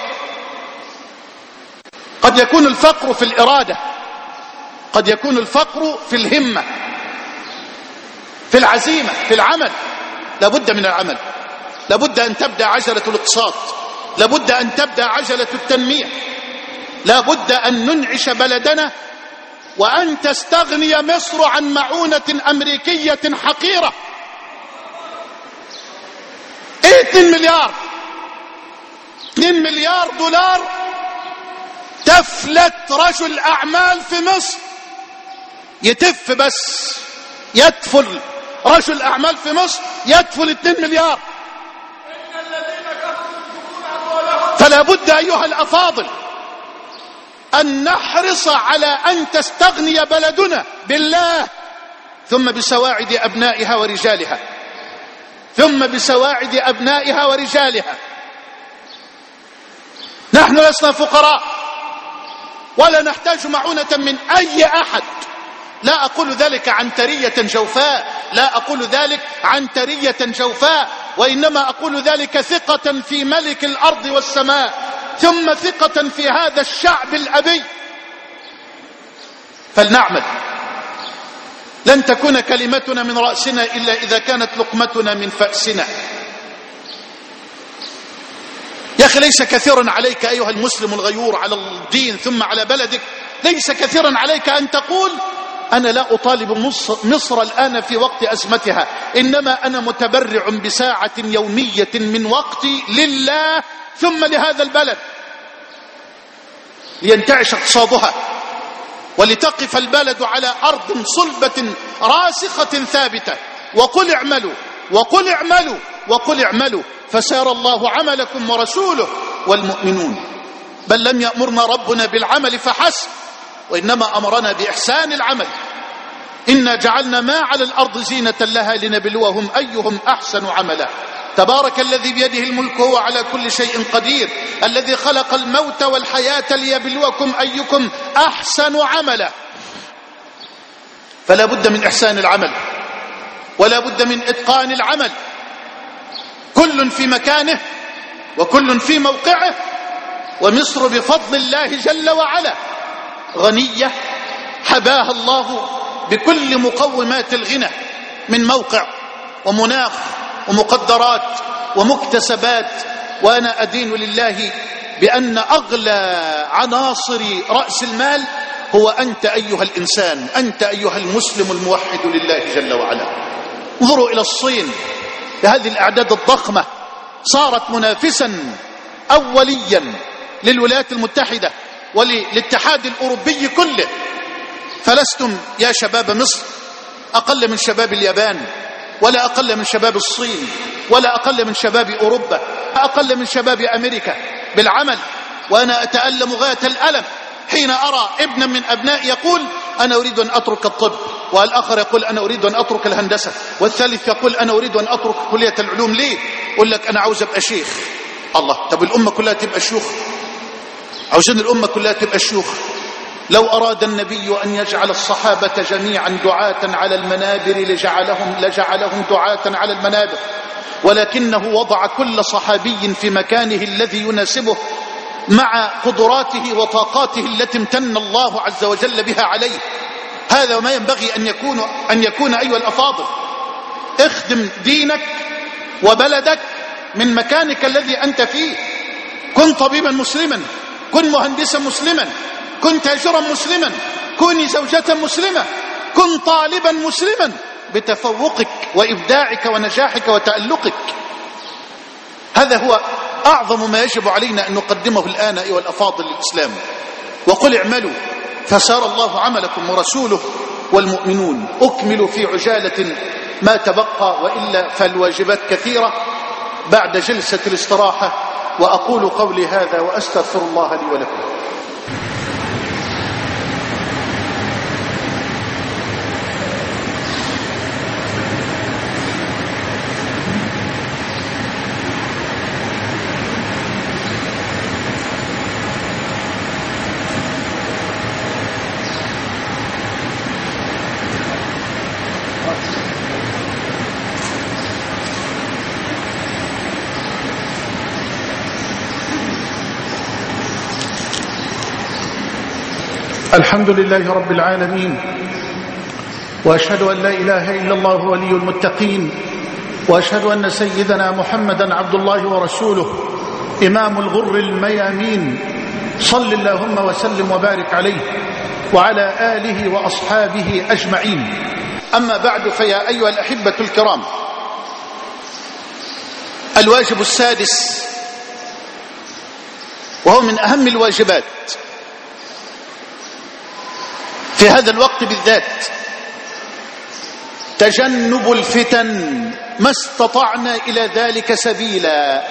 قد يكون الفقر في الإرادة، قد يكون الفقر في الهمة، في العزيمة، في العمل. لابد من العمل، لابد أن تبدأ عجلة الاقتصاد، لابد أن تبدأ عجلة التنمية، لابد أن ننعش بلدنا، وأن تستغني مصر عن معونة أمريكية حقيرة. 2 مليار، 2 2 مليار دولار تفلت رجل أعمال في مصر، يتف بس يدفل رجل أعمال في مصر يدفل 2 مليار. فلا بد أيها الأفاضل أن نحرص على أن تستغني بلدنا بالله، ثم بسواعد أبنائها ورجالها، ثم بسواعد أبنائها ورجالها. نحن لسنا فقراء ولا نحتاج معونة من أي أحد. لا أقول ذلك عنترية جوفاء، لا أقول ذلك عنترية جوفاء، وإنما أقول ذلك ثقة في ملك الأرض والسماء، ثم ثقة في هذا الشعب الأبي. فلنعمل. لن تكون كلمتنا من رأسنا إلا إذا كانت لقمتنا من فأسنا. يا أخي ليس كثيرا عليك أيها المسلم الغيور على الدين ثم على بلدك، ليس كثيرا عليك أن تقول أنا لا أطالب مصر الآن في وقت أزمتها، إنما أنا متبرع بساعة يومية من وقتي لله ثم لهذا البلد، لينتعش اقتصادها ولتقف البلد على أرض صلبة راسخة ثابتة. وقل اعملوا وقل اعملوا وقل اعملوا فسيرى الله عملكم ورسوله والمؤمنون. بل لم يأمرنا ربنا بالعمل فحسب، وإنما أمرنا بإحسان العمل. إنا جعلنا ما على الأرض زينة لها لنبلوهم أيهم أحسن عملا. تبارك الذي بيده الملك وهو على كل شيء قدير، الذي خلق الموت والحياة ليبلوكم أيكم أحسن عملا. فلا بد من إحسان العمل ولا بد من إتقان العمل، كل في مكانه وكل في موقعه. ومصر بفضل الله جل وعلا غنية حباها الله بكل مقومات الغنى من موقع ومناخ ومقدرات ومكتسبات. وأنا أدين لله بأن أغلى عناصر رأس المال هو أنت أيها الإنسان، أنت أيها المسلم الموحد لله جل وعلا. انظروا إلى الصين بهذه الأعداد الضخمة، صارت منافسا أوليا للولايات المتحدة وللاتحاد الأوروبي كله. فلستم يا شباب مصر أقل من شباب اليابان، ولا أقل من شباب الصين، ولا أقل من شباب أوروبا، أقل من شباب أمريكا بالعمل. وأنا أتألم غاية الألم حين أرى ابنا من أبنائي يقول أنا أريد أن أترك الطب، والآخر يقول أنا أريد أن أترك الهندسة، والثالث يقول أنا أريد أن أترك كلية العلوم. ليه؟ يقول لك أنا عاوز أبقى شيخ. الله، طب الأمة كلها تبقى شيوخ؟ عاوزين الأمة كلها تبقى شيوخ. لو أراد النبي أن يجعل الصحابة جميعا دعاة على المنابر لجعلهم دعاة على المنابر، ولكنه وضع كل صحابي في مكانه الذي يناسبه مع قدراته وطاقاته التي امتن الله عز وجل بها عليه. هذا ما ينبغي أن يكون أيها الأفاضل. اخدم دينك وبلدك من مكانك الذي أنت فيه. كن طبيبا مسلما، كن مهندسا مسلما، كن تاجرا مسلما، كوني زوجة مسلمة، كن طالبا مسلما بتفوقك وإبداعك ونجاحك وتألقك. هذا هو أعظم ما يجب علينا أن نقدمه الآن أيها الأفاضل للإسلام. وقل اعملوا فسار الله عملكم ورسوله والمؤمنون. أكمل في عجالة ما تبقى، وإلا فالواجبات كثيرة بعد جلسة الاستراحة. وأقول قولي هذا وأستغفر الله لي ولكم. الحمد لله رب العالمين، وأشهد أن لا إله إلا الله ولي المتقين، وأشهد أن سيدنا محمدا عبد الله ورسوله إمام الغر الميامين. صل اللهم وسلم وبارك عليه وعلى آله وأصحابه أجمعين. أما بعد، فيا أيها الأحبة الكرام، الواجب السادس وهو من أهم الواجبات في هذا الوقت بالذات، تجنب الفتن ما استطعنا إلى ذلك سبيلا.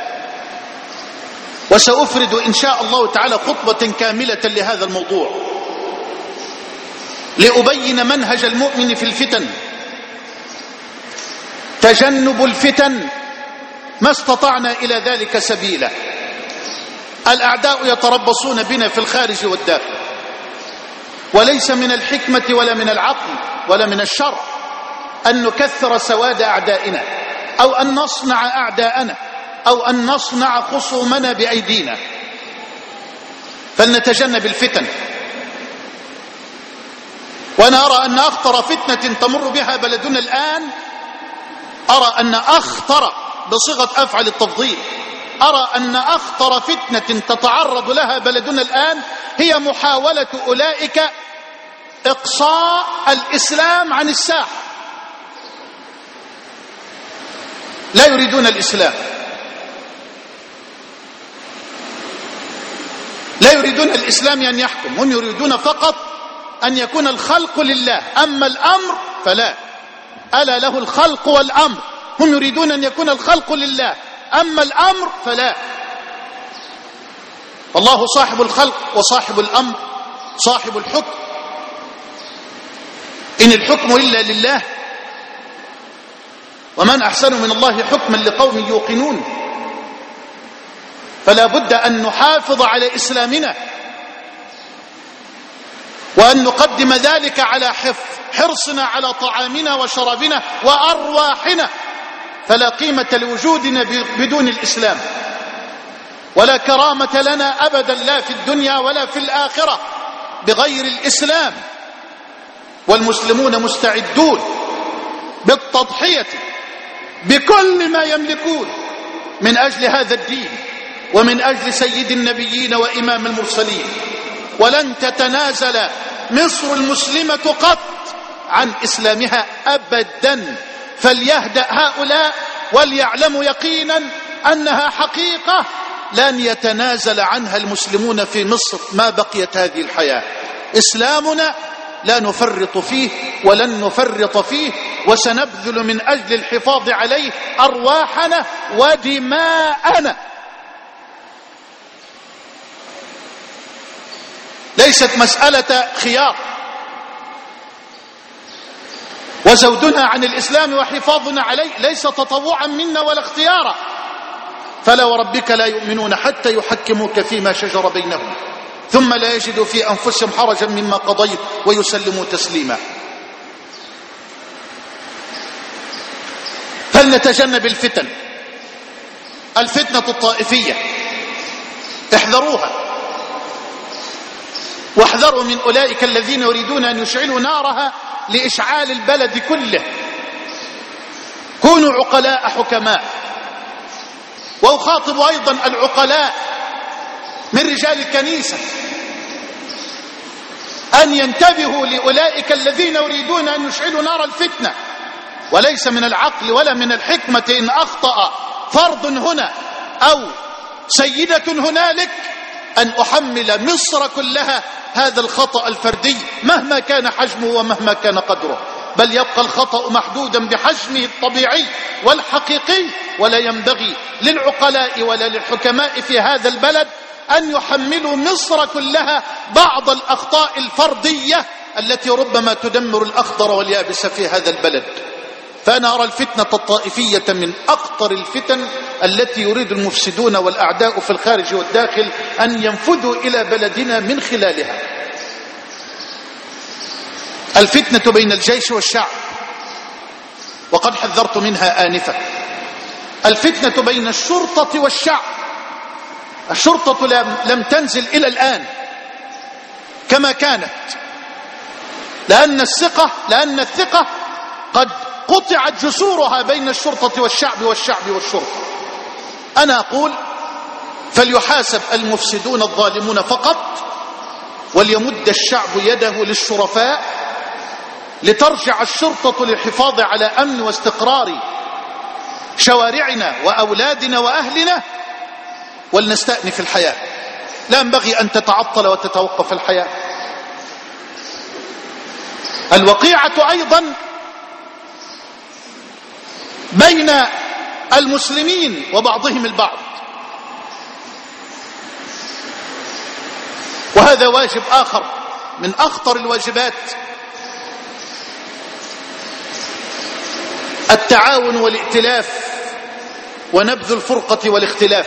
وسأفرد إن شاء الله تعالى خطبة كاملة لهذا الموضوع لأبين منهج المؤمن في الفتن. تجنب الفتن ما استطعنا إلى ذلك سبيلا. الأعداء يتربصون بنا في الخارج والداخل، وليس من الحكمة ولا من العقل ولا من الشرع أن نكثر سواد أعدائنا أو أن نصنع أعداءنا أو أن نصنع خصومنا بأيدينا، فلنتجنب الفتن. وأنا أرى أن أخطر فتنة تمر بها بلدنا الآن، أرى أن أخطر بصيغة أفعل التفضيل، أرى أن أخطر فتنة تتعرض لها بلدنا الآن هي محاولة أولئك إقصاء الإسلام عن الساحة. لا يريدون الإسلام، لا يريدون الإسلام أن يحكم، هم يريدون فقط أن يكون الخلق لله، أما الأمر فلا. ألا له الخلق والأمر، هم يريدون أن يكون الخلق لله، أما الأمر فلا. والله صاحب الخلق وصاحب الأمر صاحب الحكم، إن الحكم إلا لله، ومن أحسن من الله حكما لقوم يوقنون. فلا بد أن نحافظ على إسلامنا وأن نقدم ذلك على حرصنا على طعامنا وشرابنا وأرواحنا، فلا قيمة لوجودنا بدون الإسلام، ولا كرامة لنا أبدا لا في الدنيا ولا في الآخرة بغير الإسلام. والمسلمون مستعدون بالتضحية بكل ما يملكون من أجل هذا الدين ومن أجل سيد النبيين وإمام المرسلين. ولن تتنازل مصر المسلمة قط عن إسلامها أبدا، فليهدأ هؤلاء وليعلموا يقينا أنها حقيقة لن يتنازل عنها المسلمون في مصر ما بقيت هذه الحياة. إسلامنا لا نفرط فيه ولن نفرط فيه، وسنبذل من أجل الحفاظ عليه أرواحنا ودماءنا. ليست مسألة خيار، وزودنا عن الإسلام وحفاظنا عليه ليس تطوعا منا ولا اختيارا. فلا وربك لا يؤمنون حتى يحكموك فيما شجر بينهم ثم لا يجدوا في أنفسهم حرجا مما قضيت ويسلموا تسليما. فلنتجنب الفتن. الفتنة الطائفية احذروها، واحذروا من أولئك الذين يريدون أن يشعلوا نارها لإشعال البلد كله. كونوا عقلاء حكماء. وأخاطب أيضا العقلاء من رجال الكنيسة أن ينتبهوا لأولئك الذين يريدون أن يشعلوا نار الفتنة. وليس من العقل ولا من الحكمة إن أخطأ فرد هنا أو سيدة هنالك أن أحمل مصر كلها هذا الخطأ الفردي مهما كان حجمه ومهما كان قدره، بل يبقى الخطأ محدودا بحجمه الطبيعي والحقيقي. ولا ينبغي للعقلاء ولا للحكماء في هذا البلد أن يحملوا مصر كلها بعض الأخطاء الفردية التي ربما تدمر الأخضر واليابس في هذا البلد. فأنا أرى الفتنة الطائفية من أخطر الفتن التي يريد المفسدون والأعداء في الخارج والداخل أن ينفذوا إلى بلدنا من خلالها. الفتنة بين الجيش والشعب، وقد حذرت منها آنفا. الفتنة بين الشرطة والشعب. الشرطة لم تنزل إلى الآن كما كانت، لأن الثقة قد قطعت جسورها بين الشرطة والشعب والشعب والشرطة. أنا أقول فليحاسب المفسدون الظالمون فقط، وليمد الشعب يده للشرفاء لترجع الشرطة للحفاظ على أمن واستقرار شوارعنا وأولادنا وأهلنا، ولنستأنف الحياة. لا ينبغي أن تتعطل وتتوقف الحياة. الوقيعة أيضا بين المسلمين وبعضهم البعض، وهذا واجب آخر من أخطر الواجبات، التعاون والائتلاف ونبذ الفرقة والاختلاف.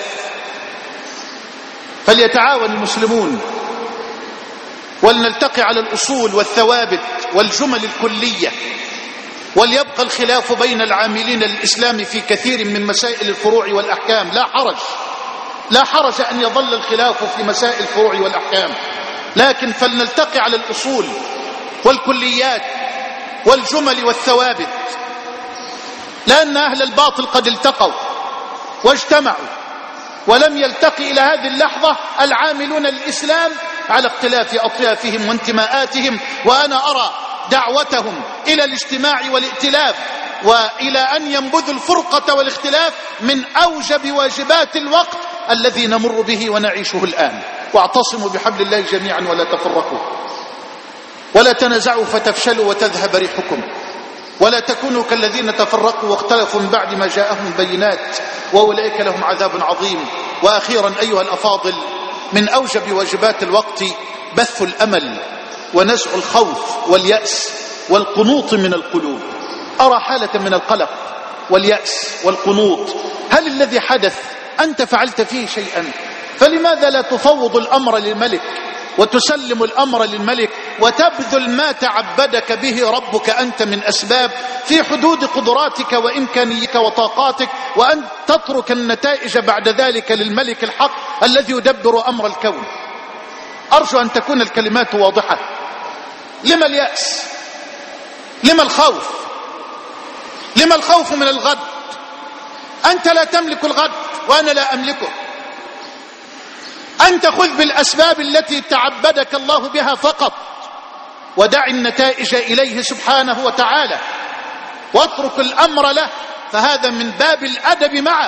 فليتعاون المسلمون ولنلتقي على الأصول والثوابت والجمل الكلية، وليبقى الخلاف بين العاملين للإسلام في كثير من مسائل الفروع والأحكام، لا حرج أن يظل الخلاف في مسائل الفروع والأحكام، لكن فلنلتقي على الأصول والكليات والجمل والثوابت، لأن أهل الباطل قد التقوا واجتمعوا، ولم يلتقي إلى هذه اللحظة العاملون للإسلام على اختلاف أطيافهم وانتماءاتهم. وأنا أرى دعوتهم إلى الاجتماع والائتلاف وإلى أن ينبذوا الفرقة والاختلاف من أوجب واجبات الوقت الذي نمر به ونعيشه الآن. واعتصموا بحبل الله جميعا ولا تفرقوا ولا تنازعوا فتفشلوا وتذهب ريحكم ولا تكونوا كالذين تفرقوا واختلفوا من بعد ما جاءهم بينات وأولئك لهم عذاب عظيم. وأخيرا أيها الأفاضل، من أوجب واجبات الوقت بث الأمل ونزع الخوف واليأس والقنوط من القلوب. أرى حالة من القلق واليأس والقنوط. هل الذي حدث أنت فعلت فيه شيئا؟ فلماذا لا تفوض الأمر للملك وتسلم الأمر للملك وتبذل ما تعبدك به ربك أنت من أسباب في حدود قدراتك وإمكانيك وطاقاتك، وأن تترك النتائج بعد ذلك للملك الحق الذي يدبر أمر الكون. أرجو أن تكون الكلمات واضحة. لما اليأس؟ لما الخوف؟ لما الخوف من الغد؟ أنت لا تملك الغد وأنا لا أملكه. أنت خذ بالأسباب التي تعبدك الله بها فقط، ودع النتائج إليه سبحانه وتعالى، واترك الأمر له، فهذا من باب الأدب معه.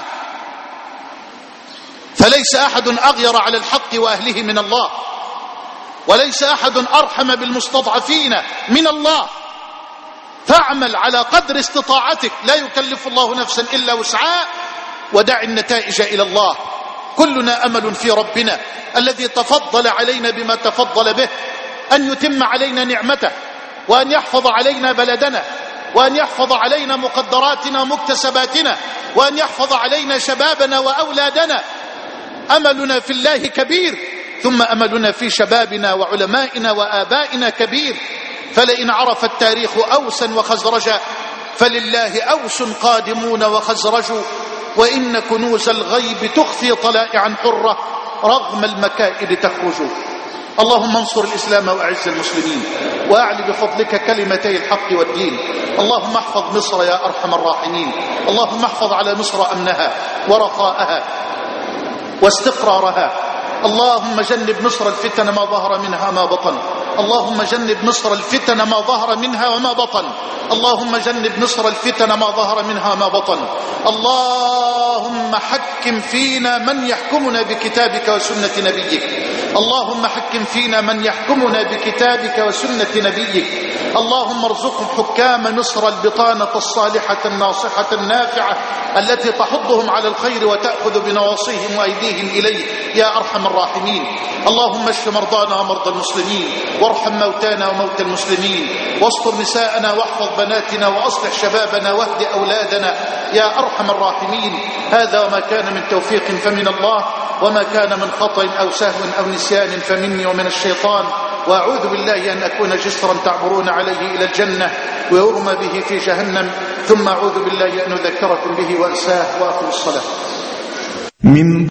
فليس أحد أغير على الحق وأهله من الله، وليس أحد أرحم بالمستضعفين من الله. فاعمل على قدر استطاعتك، لا يكلف الله نفسا إلا وسعها، ودع النتائج إلى الله. كلنا أمل في ربنا الذي تفضل علينا بما تفضل به، أن يتم علينا نعمته، وأن يحفظ علينا بلدنا، وأن يحفظ علينا مقدراتنا ومكتسباتنا، وأن يحفظ علينا شبابنا وأولادنا. أملنا في الله كبير، ثم أملنا في شبابنا وعلمائنا وآبائنا كبير. فلئن عرف التاريخ أوسا وخزرجا فلله أوس قادمون وخزرج، وإن كنوز الغيب تخفي طلائعا حرة رغم المكائد تخرج. اللهم انصر الإسلام وأعز المسلمين، وأعل بفضلك كلمتي الحق والدين. اللهم احفظ مصر يا أرحم الراحمين. اللهم احفظ على مصر أمنها ورخاءها واستقرارها. اللهم جنب مصر الفتن ما ظهر منها ما بطن. اللهم جنب مصر الفتن ما ظهر منها وما بطن. اللهم جنب مصر الفتن ما ظهر منها ما بطن. اللهم حكم فينا من يحكمنا بكتابك وسنة نبيك. اللهم حكم فينا من يحكمنا بكتابك وسنة نبيك. اللهم ارزقهم حكام مصر البطانة الصالحة الناصحة النافعة التي تحضهم على الخير وتأخذ بنواصيهم وأيديهم إليه يا أرحم الراحمين. اللهم اشف مرضانا ومرضى المسلمين، وارحم موتانا وموتى المسلمين، واستر نساءنا واحفظ بناتنا، وأصلح شبابنا واهد أولادنا يا أرحم الراحمين. هذا وما كان من توفيق فمن الله، وما كان من خطأ أو سهو أو نسيان فمني ومن الشيطان. وأعوذ بالله أن أكون جسرا تعبرون عليه إلى الجنة ويرمى به في جهنم، ثم أعوذ بالله أن أذكركم به وأنساه. وأقم الصلاة.